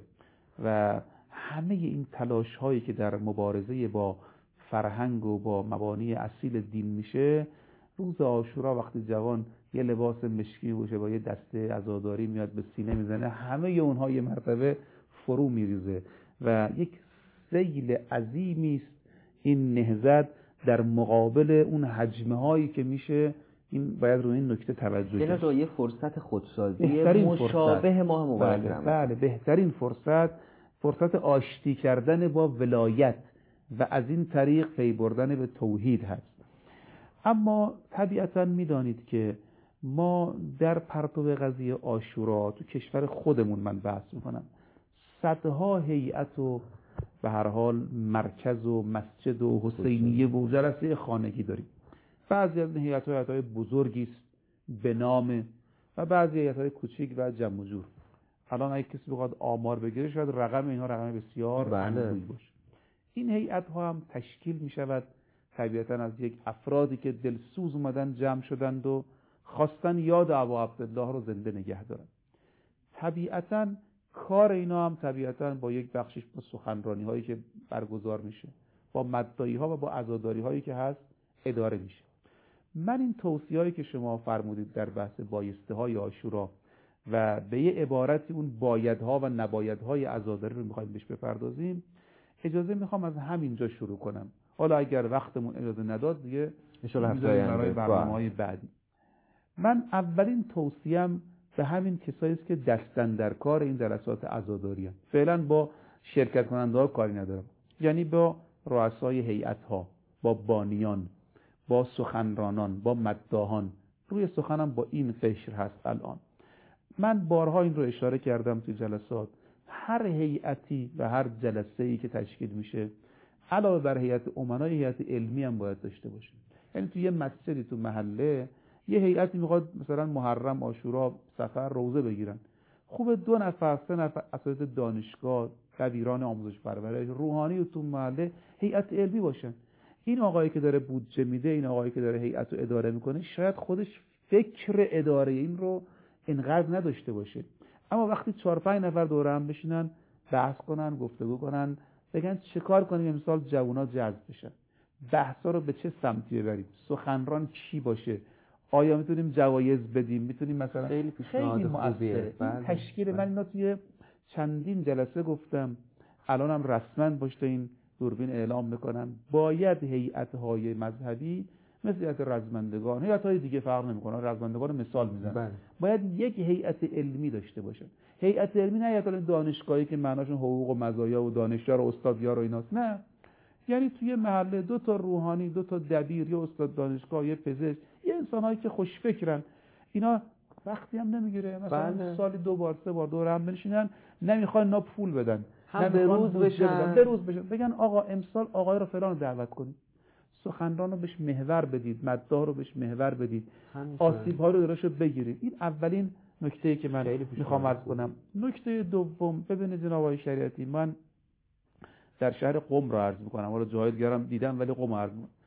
و همه این تلاش هایی که در مبارزه با فرهنگ و با مبانی اصیل دین میشه. روز عاشورا وقتی جوان یه لباس مشکی باشه با یه دسته عزاداری میاد به سینه میزنه، همه اونها یه مرتبه فرو میریزه و یک سیل عظیمی است این نهضت در مقابل اون حجمه هایی که میشه. این باید روی این نکته توجه کنیم. یعنی یه فرصت خودسازی مشابه ماه مبارک رمضان. بله، بهترین فرصت آشتی کردن با ولایت و از این طریق پی بردن به توحید هست. اما طبیعتا میدانید که ما در پرتو قضیه عاشورا تو کشور خودمون، من بحث میکنم، صدها هیئت و به هر حال مرکز و مسجد و حسینیه و جلسه خانگی داریم. بعضی از هیئت‌های بزرگی است به نام و بعضی هیئت‌های کوچیک و جمع و جور. الان اگه کسی بخواد آمار بگیره شاید رقم اینها رقم بسیار اندکی باشه. این هیئت‌ها هم تشکیل می‌شود طبیعتاً از یک افرادی که دلسوز اومدن جمع شدند و خواستن یاد ابو عبدالله رو زنده نگه دارن. طبیعتاً کار اینا هم طبیعتاً با یک بخشش با سخنرانی‌هایی که برگزار میشه، با مدعی‌ها و با عزاداری‌هایی که هست اداره میشه. من این توصیه‌هایی که شما فرمودید در بحث بایسته‌های عاشورا و به یه عبارتی اون بایدها و نبایدهای عزاداری رو می‌خوایم بهش بپردازیم، اجازه میخوام از همینجا شروع کنم. حالا اگر وقتمون اجازه نداد دیگه برای برنامه‌های بعدی. من اولین توصیه‌ام به همین کسایی است که دستن در کار این جلسات عزاداری، فعلا با شرکت کننده‌ها کاری ندارم، یعنی با رؤسای هیئت‌ها، با بانیان، با سخنرانان، با مداحان. روی سخنم با این قشر هست. الان من بارها این رو اشاره کردم توی جلسات، هر هیئتی و هر جلسه‌ای که تشکیل میشه علاوه بر هیئت امنا هیئت علمی هم باید داشته باشه. یعنی توی یه مسجدی تو محله یه هیئتی میخواد مثلا محرم، عاشورا، سفر، روزه بگیرن، خوبه 2 نفر 3 نفر اساتید دانشگاه، دبیران آموزش پرورش، روحانی و تو محله هیئت علمی باشن. این آقایی که داره بودجه میده، این آقایی که داره هیئت رو اداره میکنه، شاید خودش فکر اداره این رو اینقدر نداشته باشه، اما وقتی 4-5 نفر دور هم بشینن بحث کنن، گفتگو کنن، بگن چه کار کنیم امسال جوونا جذب بشن، بحثا رو به چه سمتی ببریم، سخنران کی باشه، آیا میتونیم جوایز بدیم، میتونیم مثلا خیلی مؤثره. تشکیل من اینا توی چندین جلسه گفتم، الانم رسما پشت این دوربین اعلام میکنم، باید هیئت‌های مذهبی مثل هیئت رزمندگان، هیئت‌های دیگه فرق نمی‌کنه، رزمندگان مثال میزنم، باید یک هیئت علمی داشته باشن. هیئت علمی نه هیئت دانشگاهی که معناشون حقوق و مزایا و دانشیار و استادیار و ایناست، نه، یعنی توی محله 2 تا روحانی، 2 تا دبیر، یه استاد دانشگاه، یه پزشک، یه انسان‌هایی که خوش فکرن، اینا وقتی هم نمیگیره، مثلا سالی 2 بار 3 بار دور هم بنشینن، نمیخوان اینا پول بدن، هم به روز بشن، بگن آقا امسال آقای رو فلان دعوت کنید، سخنران رو بهش محور بدید، مداح رو بهش محور بدید، آسیب‌ها رو دراشو بگیرید. این اولین نکته‌ای که من میخوام عرض کنم. نکته دوم، ببینید جناب آقای شریعتی، من در شهر قم رو عرض میکنم، حالا جاهای دیگه هم دیدم ولی قم عرض میکنم.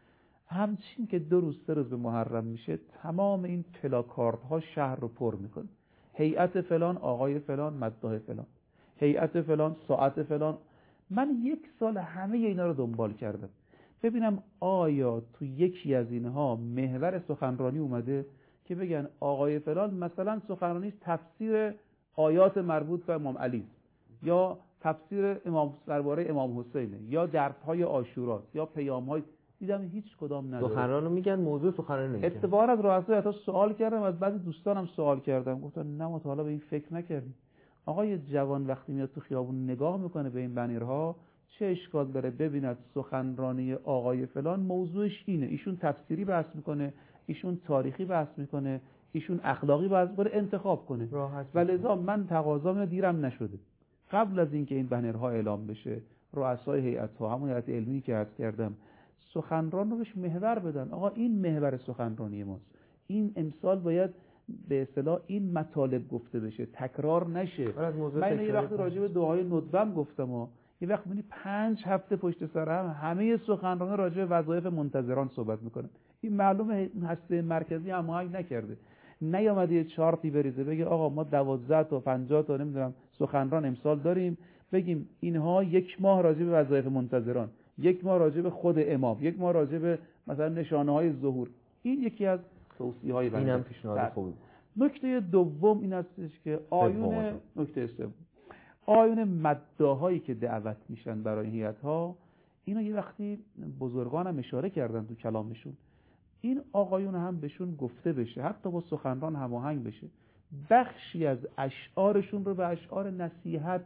همچین که 2 روز 3 روز به محرم میشه تمام این پلاکاردها شهر رو پر میکنه. هیئت فلان، آقای فلان، مداح فلان، هیئت فلان، ساعت فلان. من 1 سال همه اینا رو دنبال کردم ببینم آیا تو یکی از اینها محور سخنرانی اومده که بگن آقای فلان مثلا سخنرانیش تفسیر آیات مربوط به امام علی یا تفسیر امام درباره امام حسینه یا درس‌های عاشورا یا پیام‌های. دیدم هیچ کدام نداره. سخنرانو میگن موضوع سخنرانی نمیگن. اتفاقا از رؤسای حتی سوال کردم، از بعضی دوستانم سوال کردم، گفتن نه ما تا حالا به این فکر نکردیم. آقای جوان وقتی میاد تو خیابون نگاه میکنه به این بنرها چه اشکال داره ببیند سخنرانی آقای فلان موضوعش اینه، ایشون تفسیری بحث میکنه، ایشون تاریخی بحث میکنه، ایشون اخلاقی بحث میکنه، انتخاب کنه. ولذا من تقاضام دیرم نشده قبل از اینکه این بنرها اعلام بشه رؤسای هیئت‌ها، همون هیئت علمی که عرض کردم، سخنران رو بهش محور بدن. آقا این محور سخنرانی ماست، این امسال باید به اصطلاح این مطالب گفته بشه، تکرار نشه. من یه وقت راجع به دعای ندبم گفتم و یه وقت می‌بینی 5 هفته پشت سر هم همه سخنرانان راجع به وظایف منتظران صحبت میکنن. این معلومه هسته مرکزی هماهنگ نکرده، نیامده یه چارتی بریزه بگه آقا ما 12 تا 50 تا نمیدونم سخنران امسال داریم، بگیم اینها 1 ماه راجع به وظایف منتظران، 1 ماه راجع به خود امام، 1 ماه راجع به مثلا نشانه‌های ظهور. این یکی از توصیه‌های بنده. اینم پیشنهاد خوبی. نکته دوم این هستش که آیون نکته سوم آیون مداحایی که دعوت میشن برای هیئت‌ها، اینا یه وقتی بزرگانم اشاره کردن تو کلامشون، این آقایون هم بهشون گفته بشه، حتی با سخنران هماهنگ بشه، بخشی از اشعارشون رو به اشعار نصیحت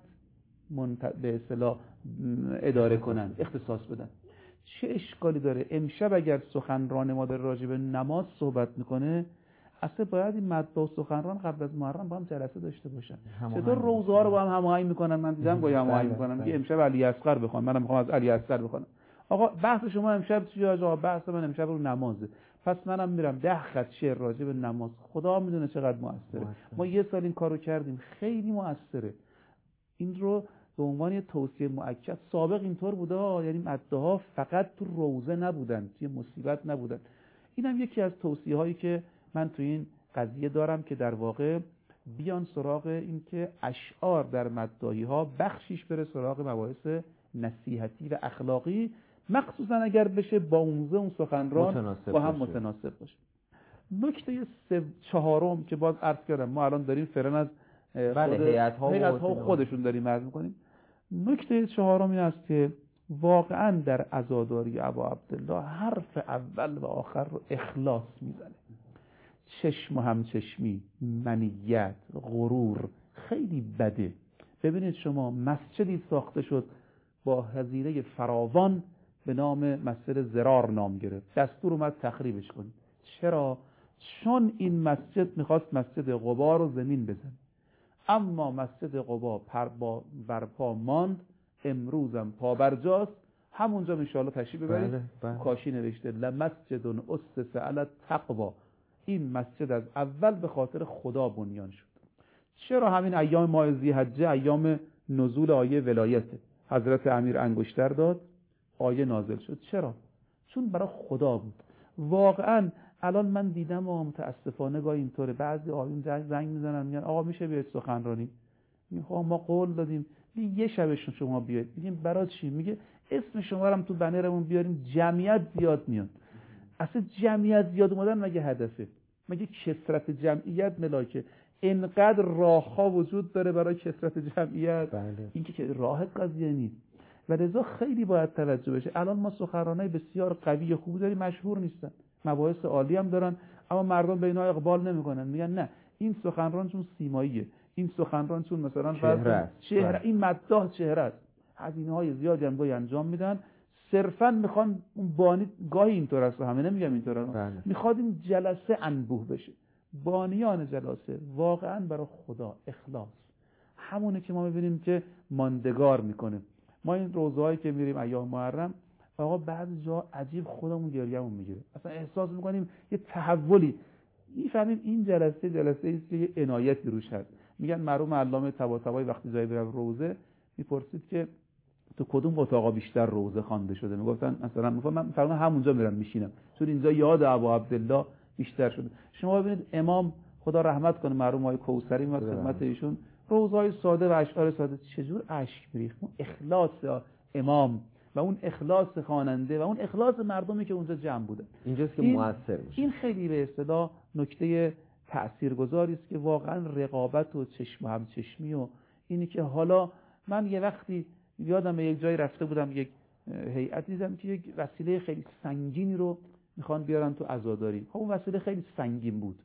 به اصطلاح اداره کنن، اختصاص بدن. چه اشکالی داره امشب اگر سخنران ما در راجع به نماز صحبت میکنه، اصلا باید این مداح و سخنران قبل از محرم با هم جلسه داشته باشن. چطور روزه ها رو با هم هماهنگ میکنن؟ من دیدم با هم هماهنگ میکنن، میگه امشب علی اصغر بخوام، منم میخوام از علی اصغر بخونم. آقا بحث شما امشب چیه؟ آقا بحث من امشب رو نمازه، پس منم میرم 10 خط شعر راجع به نماز. خدا میدونه چقدر موثره. ما 1 سال این کارو کردیم، خیلی موثره. این رو به عنوان یه توصیه مؤکد، سابق اینطور بوده، یعنی مداحا فقط تو روزه نبودن، توی مصیبت نبودن. اینم یکی از توصیه هایی که من تو این قضیه دارم که در واقع بیان سراغ این که اشعار در مداحی ها بخشیش بره سراغ مباحث نصیحتی و اخلاقی، مخصوصا اگر بشه با اون سخنران با هم متناسب باشه. نکته 4 که باز عرض کردم، ما الان داریم فعلا از هیئت‌ها خودشون داریم عرض می‌کنیم. نکته 4 این است که واقعا در عزاداری ابا عبدالله حرف اول و آخر رو اخلاص میزنه. چشم و همچشمی، منیت، غرور خیلی بده. ببینید شما مسجدی ساخته شد با هزینه فراوان به نام مسجد زرار نام گرفت، دستور اومد تخریبش کنید. چرا؟ چون این مسجد میخواست مسجد قبا رو زمین بزنه، اما مسجد قبا برپا ماند، امروزم پابرجاست. همونجا انشاءالله تشریف ببرید. کاشی نوشته لمسجد اسس علی التقوی، این مسجد از اول به خاطر خدا بنیان شد. چرا؟ همین ایام ماه ذی‌حجه ایام نزول آیه ولایته، حضرت امیر انگشتر داد، آیه نازل شد. چرا؟ چون برای خدا بود. واقعا الان من دیدم و متاسفانه گاهی اینطوره، بعضی آیون زنگ میزنن میگن آقا میشه بیاید سخنرانی؟ میگه ما قول دادیم یه شبشون شما بیاید. میگیم برای چی؟ میگه اسم شما رو هم تو بنرمون بیاریم، جمعیت زیاد میاد. اصلا جمعیت زیاد اومدن مگه هدفه؟ مگه کثرت جمعیت ملاکه؟ اینقدر راه‌ها وجود داره برای کثرت جمعیت. این که راه قضیه نیست. و لذا خیلی باید توجه بشه. الان ما سخنرانای بسیار قوی خوب داریم، مشهور نیستن، مباحث عالی هم دارن، اما مردم به اینا اقبال نمیکنن. میگن نه این سخنران چون سیماییه، این سخنران چون مثلا چهره، این مداح چهره است. هزینه‌های زیادی هم انجام میدن، صرفا میخوان اون بانی، گاهی اینطور است، همه نمیگم اینطوره، میخواد این جلسه انبوه بشه. بانیان جلسه واقعا برای خدا اخلاص، همونه که ما میبینیم که ماندگار میکنه. ما این روزهایی که میریم ایام محرم، آقا بعضی جا عجیب خودمون گریه‌مون میگیره، اصلا احساس میکنیم یه تحولی، میفهمیم این جلسه است که یه عنایتی روش هست. میگن مرحوم علامه طباطبایی وقتی جایی بره روزه میپرسید که تو کدوم اتاقا بیشتر روزه خوانده شده؟ میگفتن مثلا من فرضاً همونجا میرم میشینم، چون اینجا یاد ابا عبدالله بیشتر شده. شما ببینید امام خدا رحمت کنه مرحوم آقای کوثری میاد خدمت ایشون، روزهای ساده و اشعار ساده چجور اشک میریخت. اون اخلاص امام و اون اخلاص خواننده و اون اخلاص مردمی که اونجا جمع بودن، اینجاست که موثر میشه. این خیلی به اصطلاح نکته تاثیرگذاری است که واقعا رقابت و چشم و همچشمی و اینی که حالا من یه وقتی یادم یک جایی رفته بودم، یک هیئت دیدم که یک وسیله خیلی سنگینی رو میخوان بیارن تو عزاداری. خب اون وسیله خیلی سنگین بود.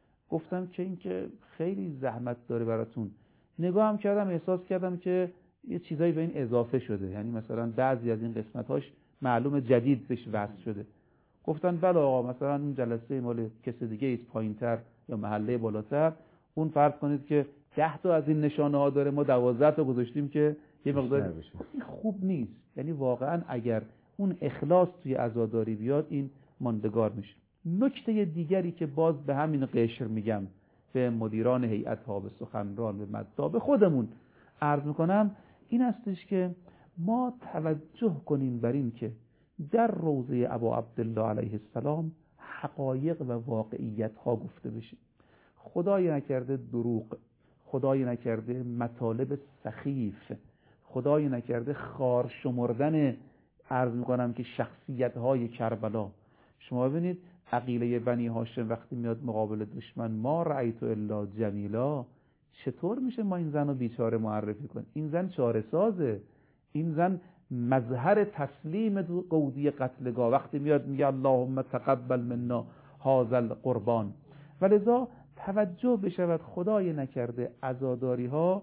گفتم که این که خیلی زحمت داره براتون. نگاهم کردم احساس کردم که یه چیزایی به این اضافه شده، یعنی مثلا بعضی از این قسمت‌هاش معلومه جدید بهش وصل شده. گفتن بله آقا، مثلا اون جلسه مال کسی دیگه ایست پایین‌تر یا محله بالاتر، اون فرض کنید که 10 تا از این نشانه‌ها داره، ما 12 تا گذاشتیم که یه مقدار این خوب نیست. یعنی واقعا اگر اون اخلاص توی عزاداری بیاد این ماندگار میشه. نکته دیگری که باز به همین قشر میگم، به مدیران هیئت‌ها، به سخنران، به مدعا، به خودمون عرض میکنم، این هستش که ما توجه کنیم بر این که در روضه ابا عبدالله علیه السلام حقایق و واقعیت‌ها گفته بشه. خدای نکرده دروغ، خدای نکرده مطالب سخیف، خدای نکرده خار شمردن عرض میکنم که شخصیت‌های کربلا. شما ببینید عقیله بنی هاشم وقتی میاد مقابل دشمن، ما رأیت الا جمیلا، چطور میشه ما این زن رو بیچاره معرفی کنیم؟ این زن چاره سازه، این زن مظهر تسلیم گودی قتلگاه. وقتی میاد میگه اللهم تقبل منا هذا القربان. ولذا توجه بشود خدای نکرده عزاداری ها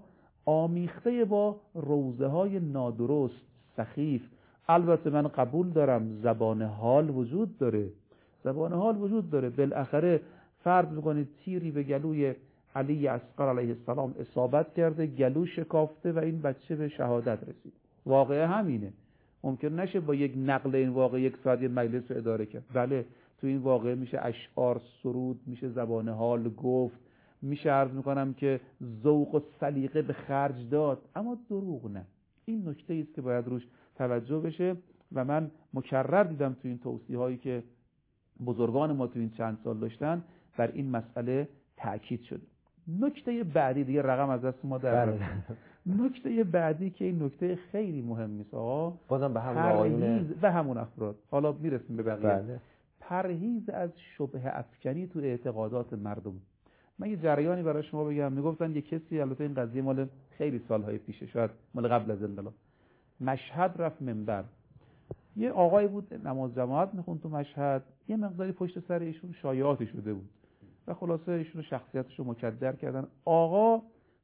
آمیخته با روزه های نادرست سخیف. البته من قبول دارم زبان حال وجود داره، زبان حال وجود داره. بالاخره فرض میکنید تیری به گلوی علی اصغر علیه السلام اصابت کرده، گلو شکافته و این بچه به شهادت رسید. واقعه همینه. ممکن نشه با یک نقل این واقعه یک ساعت یه مجلس رو اداره کرد. بله تو این واقعه میشه اشعار سرود، میشه زبان حال گفت، میشه عرض میکنم که ذوق و سلیقه به خرج داد، اما دروغ نه. این نکته است که باید روش توجه بشه و من مکرر دیدم تو این توصیه هایی که بزرگان ما تو این چند سال داشتن بر این مسئله تأکید شد. نکته بعدی دیگه رقم از دست ما در رفت. نکته بعدی که این نکته خیلی مهمی است آقا، بازم به همون آقایون به همون افراد، حالا میرسیم به بقیه. بله. پرهیز از شبهه افکنی تو اعتقادات مردم. من یه جریانی برای شما بگم. میگفتن یه کسی، البته این قضیه مال خیلی سالهای پیشه، شاید مال قبل از انقلاب، مشهد رفت منبر، یه آقایی بود نماز جماعت میخوند تو مشهد، یه مقداری پشت سر ایشون شایعاتی شده بود و خلاصه ایشون شخصیتش رو مکدر کردن. آقا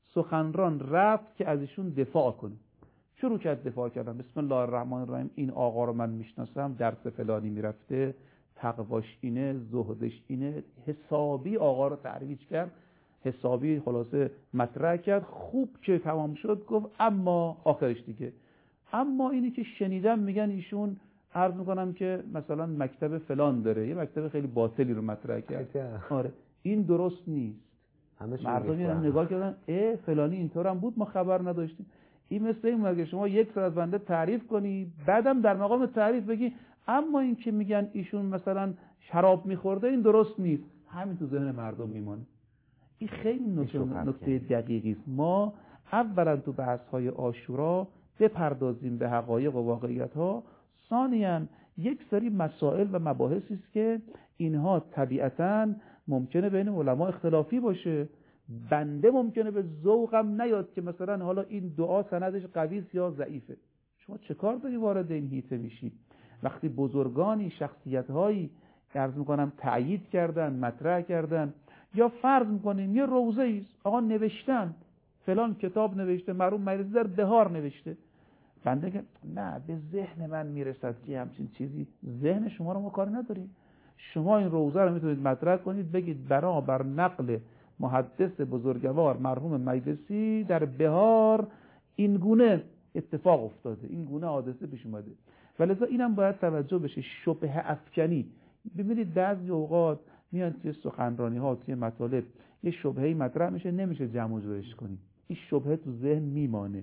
سخنران رفت که از ایشون دفاع کنه، شروع کرد دفاع کردن. بسم الله الرحمن الرحیم، این آقا رو من میشناسم، درس فلانی میرفته، تقواش اینه، زهدش اینه. حسابی آقا رو ترویج کرد، حسابی خلاصه مطرح کرد. خوب که تمام شد گفت اما آخرش دیگه، اما اینی که شنیدم میگن ایشون عرض میکنم که مثلا مکتب فلان داره، یه مکتب خیلی باطلی رو مطرح کرد. آره این درست نیست. مردم میرن نگاه کردن، فلانی اینطور هم بود ما خبر نداشتیم. این مثل این مگه شما یک سر از بنده تعریف کنی، بعدم در مقام تعریف بگی اما این که میگن ایشون مثلا شراب میخورده این درست نیست، همین تو ذهن مردم میمونه. این خیلی نکته دقیقی است. ما اولا تو بحث‌های عاشورا بپردازیم به حقایق و واقعیت‌ها. ثانیاً یک سری مسائل و مباحثی است که اینها طبیعتاً ممکنه بین علما اختلافی باشه. بنده ممکنه به ذوقم نیاد که مثلا حالا این دعا سندش قوی است یا ضعیفه. شما چه کار داری وارد این حیطه میشی؟ وقتی بزرگانی شخصیت‌هایی عرض می‌کنم تأیید کردن، مطرح کردن، یا فرض می‌کنیم یه روضه‌ای است آقا نوشتن فلان کتاب نوشته، مرحوم مجلسی در بهار نوشته، بنده که نه به ذهن من میرسد که همچین چیزی، ذهن شما رو ما کار نداریم. شما این روضه رو میتونید مطرح کنید، بگید بر نقل محدث بزرگوار مرحوم مجلسی در بهار این گونه اتفاق افتاده، این گونه حادثه پیش اومده. ولذا اینم باید توجه بشه، شبهه افکنی. ببینید بعضی اوقات میان توی سخنرانی ها، توی مطالب یه شبهه‌ای مطرح میشه، نمیشه جمع و جورش کنی، این شبهه تو ذهن میمانه.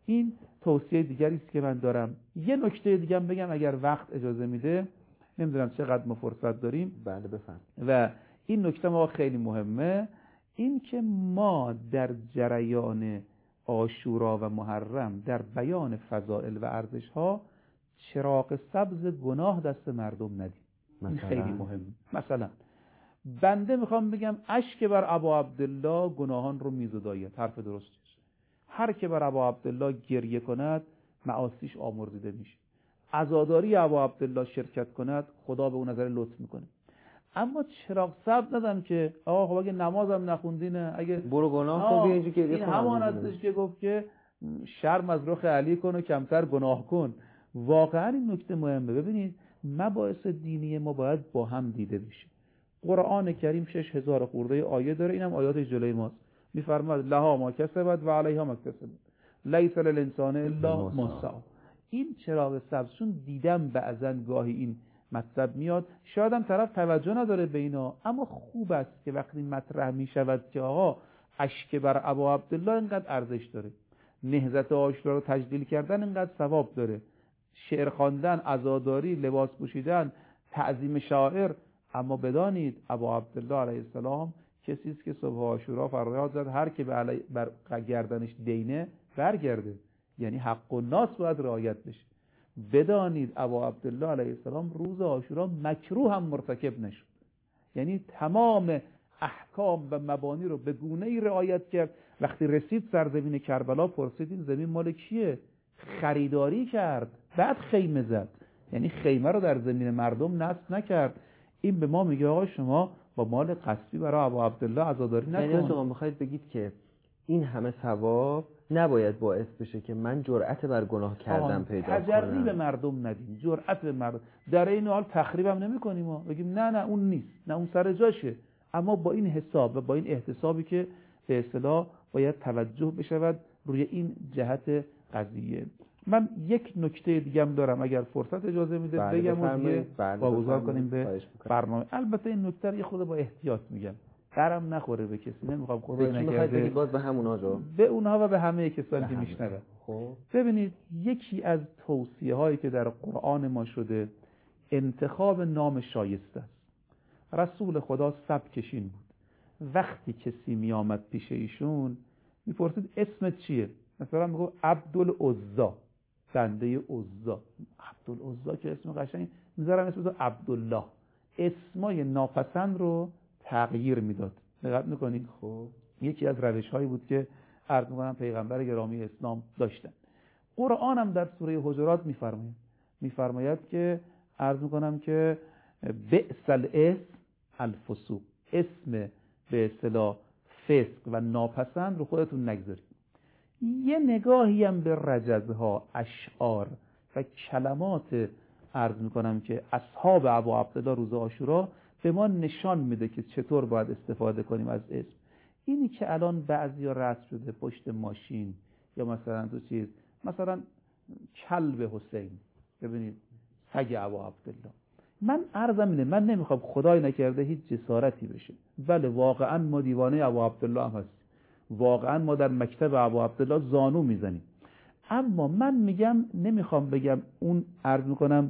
این توصیه دیگری است که من دارم. یه نکته دیگه هم بگم اگر وقت اجازه میده، نمیدونم چقدر ما فرصت داریم. بله بفرمایید. و این نکته ما خیلی مهمه، این که ما در جریان عاشورا و محرم در بیان فضائل و ارزش‌ها چراغ سبز گناه دست مردم ندیم. این خیلی مهمه. مثلا بنده میخوام بگم اشک بر ابا عبدالله گناهان رو میزداید، حرف درستش. هر که بر ابا عبدالله گریه کند معاصیش آمرزیده میشه. عزاداری ابا عبدالله شرکت کند خدا به اون نظر لطف میکنه. اما چراغ سبز ندم که آقا خب اگه نمازم نخوندینه، اگه برو گناه کن، اینجا گریه کن. این همان هستش که گفت که شرم از رخ علی کن و کمتر گناه کن. واقعا این نکته مهمه. ببینید مباحث دینی ما باید با هم دیده بشه. قرآن کریم 6000 خورده آیه داره، اینم آیات جلوی ماست. میفرماد لها ما کسبت و علیها ما کسبت لیس للانسان الا ما سعی. این چراغ سبز چون دیدم بعضا گاهی این مطلب میاد، شاید هم طرف توجه نداره به اینا، اما خوب است که وقتی مطرح میشود که آقا اشک بر ابا عبدالله اینقدر ارزش داره، نهضت عاشورا رو تجلیل کردن اینقدر ثواب داره، شعر خواندن، عزاداری، لباس پوشیدن، تعظیم شاعر. اما بدانید ابا عبدالله علیه السلام کسی است که صبح عاشورا فریاد زد هر که بر گردنش دینه برگرده، یعنی حق الناس باید رعایت بشه. بدانید ابا عبدالله علیه السلام روز عاشورا مکروه هم مرتکب نشد، یعنی تمام احکام و مبانی رو به گونه‌ای رعایت کرد. وقتی رسید سرزمین کربلا پرسید این زمین مال کیه؟ خریداری کرد، بعد خیمه زد، یعنی خیمه رو در زمین مردم نصب نکرد. این به ما میگه آقا شما با مال غصبی برای ابا عبدالله عزاداری نکن. یعنی شما میخواید بگید که این همه ثواب نباید باعث بشه که من جرأت بر گناه کردن پیدا کنم. تجربی به مردم ندیم، جرأت به مردم. در این حال تخریبم نمی‌کنیم، بگیم نه اون نیست، نه اون سر جاشه، اما با این حساب و با این احتسابی که به اصطلاح باید توجه بشود روی این جهت قضیه. من یک نکته دیگه هم دارم اگر فرصت اجازه میده بگم و دیگه واگذار کنیم به برنامه. البته این نکته رو یه خورده با احتیاط میگم، درم نخوره به کسی، نمیخوام خدای نکرده باز به همونها جو، به اونها و به همه کسانی که میشنون. خب ببینید یکی از توصیه هایی که در قرآن ما شده انتخاب نام شایسته است. رسول خدا سبکش این بود، وقتی کسی میآمد پیش ایشون میپرسید اسمت چیه؟ مثلا میگه عبدالعزا، بنده عزا. عبدالعزا که اسم قشنگ، میذارم اسمش عبدالله. اسمای ناپسند رو تغییر میداد. دقت میکنید؟ خب یکی از روش هایی بود که عرض میکنم پیغمبر گرامی اسلام داشتن. قرآن هم در سوره حجرات میفرماید که عرض میکنم که بئس الاسم الفسوق، اسم به اصطلاح فسق و ناپسند رو خودتون نگذارید. یه نگاهی هم به رجزها، اشعار و کلمات عرض میکنم که اصحاب ابا عبدالله روز عاشورا به ما نشان میده که چطور باید استفاده کنیم از اسم. اینی که الان بعضیا رسم شده پشت ماشین یا مثلا تو چیز، مثلا کلب حسین، ببینید سگ ابا عبدالله. من عرضم اینه، من نمیخوام خدای نکرده هیچ جسارتی بشه، بله واقعا ما دیوانه ابا عبدالله هم هستیم، واقعا ما در مکتب ابا عبدالله زانو میزنیم، اما من میگم نمیخوام بگم اون عرض میکنم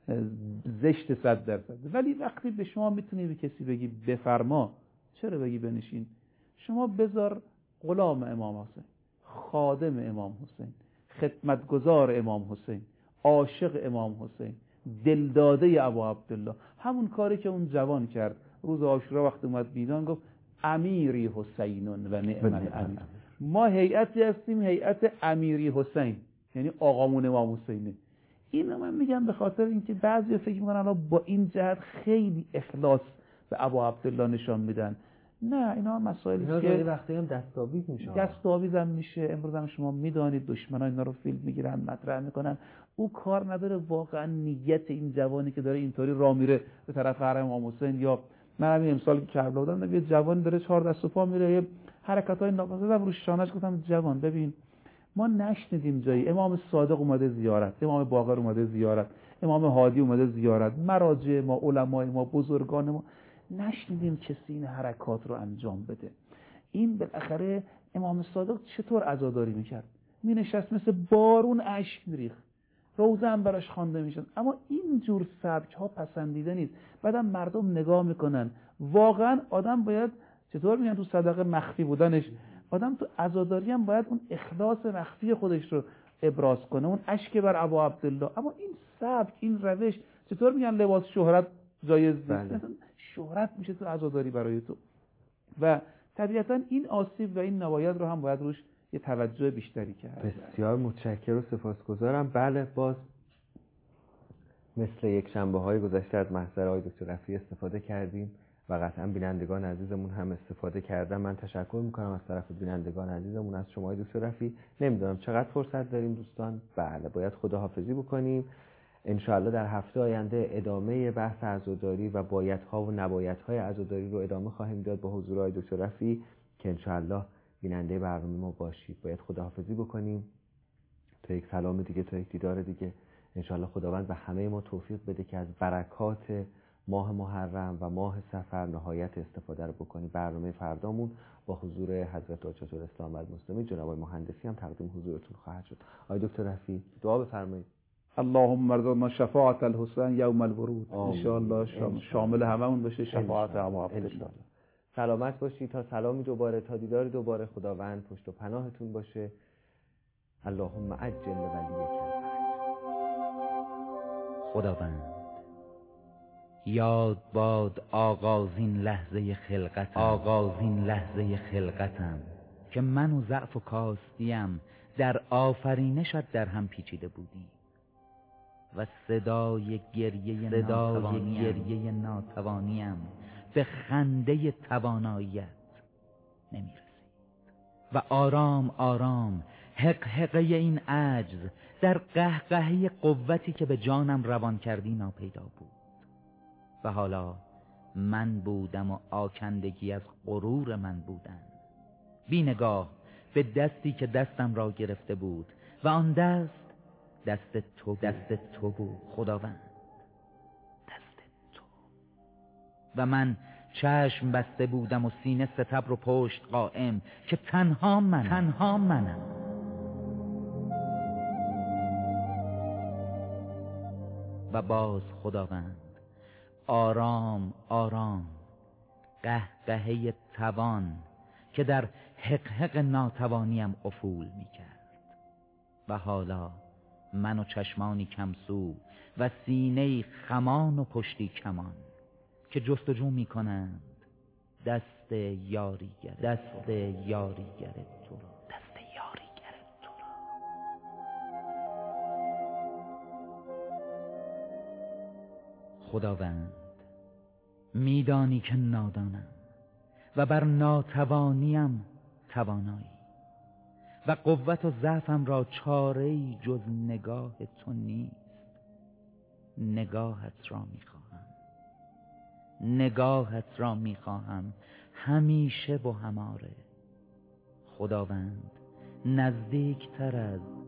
زشت 100%، ولی وقتی به شما میتونی به کسی بگی بفرما، چرا بگی بنشین؟ شما بذار غلام امام حسین، خادم امام حسین، خدمتگزار امام حسین، عاشق امام حسین، دلداده ابا عبدالله. همون کاری که اون جوان کرد روز عاشورا وقتی اومد میدان گفت امیری حسینون و نعم الامیر. ما هیئتی هستیم، هیئت امیری حسین، یعنی آقامون امام حسینه. اینو من میگم به خاطر اینکه بعضی فکر میکنن الان با این جهت خیلی اخلاص به ابا عبدالله نشان میدن. نه، اینا مسائلی که وقتی هم دستاویز میشه، دستاویز هم میشه. امروز هم شما میدانید دشمنان اینا رو فیلم میگیرن، مطرح میکنن. او کار نداره واقعا نیت این جوانی که داره اینطوری راه میره به طرف حرم امام حسین. یا من همین امسال که کربلا بودم، یه جوانی داره 4 دست و پا میره، یه حرکتای ناپسندم رو شانه‌اش، گفتم جوان ببین ما نشنیدیم جایی امام صادق اومده زیارت، امام باقر اومده زیارت، امام هادی اومده زیارت، مراجع ما، علمای ما، بزرگان ما، نشنیدیم کسی این حرکات رو انجام بده. این بالاخره امام صادق چطور عزاداری میکرد؟ می نشست مثل بارون اشک میریخت، روزه هم براش خوانده میشد. اما این جور سبک ها پسندیده نیست. بعدم مردم نگاه میکنن. واقعا آدم باید، چطور میگن تو صدقه مخفی بودنش، آدم تو عزاداری هم باید اون اخلاص مخفی خودش رو ابراز کنه، اون اشک بر ابا عبدالله. اما این سبک، این روش، چطور میگن لباس شهرت جایز نیست. بله. شهرت میشه تو عزاداری برای تو. و طبیعتا این آسیب و این نوایت رو هم باید روش یه توجه بیشتری کرد. بسیار متشکرم و سپاسگزارم. بله، باز مثل یک شنبه های گذشته از محضر آقای دکتر رفیعی استفاده کردیم و قطعا بینندگان عزیزمون هم استفاده کردن. من تشکر میکنم از طرف بینندگان عزیزمون از شما دکتر رفیعی. نمیدونم چقدر فرصت داریم دوستان. بله، باید خداحافظی بکنیم. انشاءالله در هفته آینده ادامه بحث عزاداری و بایدها و نبایدهای عزاداری رو ادامه خواهیم داد با حضور آقای دکتر رفیعی که انشاءالله بیننده برنامه ما باشید. باید خداحافظی بکنیم تا یک سلام دیگه، تا یک دیدار دیگه. انشاءالله خداوند به همه ما توفیق بده که از برکات ماه محرم و ماه صفر نهایت استفاده رو بکنیم. برنامه فردامون با حضور حضرت حجت الاسلام و المسلمین جناب آقای مهندسی هم تقدیم حضورتون خواهد شد. آقای دکتر رفیعی دعا بفرمایید. اللهم ارزقنا شفاعت الحسین یوم الورود. انشاءالله شامل هممون بشه شفاعت ابا عبدالله. سلامت باشید تا سلامی دوباره، تا دیداری دوباره. خداوند پشت و پناهتون باشه. اللهم عجل ولیک. خداوند یاد باد آغازین لحظه خلقتم که من و ضعف و کاستیم در آفرینشت در هم پیچیده بودی و صدای گریه ناتوانیم به خنده تواناییت نمی رسید و آرام آرام حقحقه این عجز در قهقهه قوتی که به جانم روان کردی ناپیدا بود و حالا من بودم و آکندگی از غرور من بودن، بی نگاه به دستی که دستم را گرفته بود و آن دست تو بود خداوند، دست تو. و من چشم بسته بودم و سینه ستبر و پشت قائم که تنها منم. و باز خداوند آرام آرام قهقهه توان که در حقحق ناتوانیم افول می کرد و حالا من و چشمانی کمسو و سینه خمان و پشتی کمان که جستجو می کنند دست یاریگر تو را. خداوند میدانی که نادانم و بر ناتوانیم توانایی و قوت و ضعفم را چاره‌ای جز نگاه تو نیست. نگاهت را میخواهم همیشه و هماره. خداوند نزدیکتر از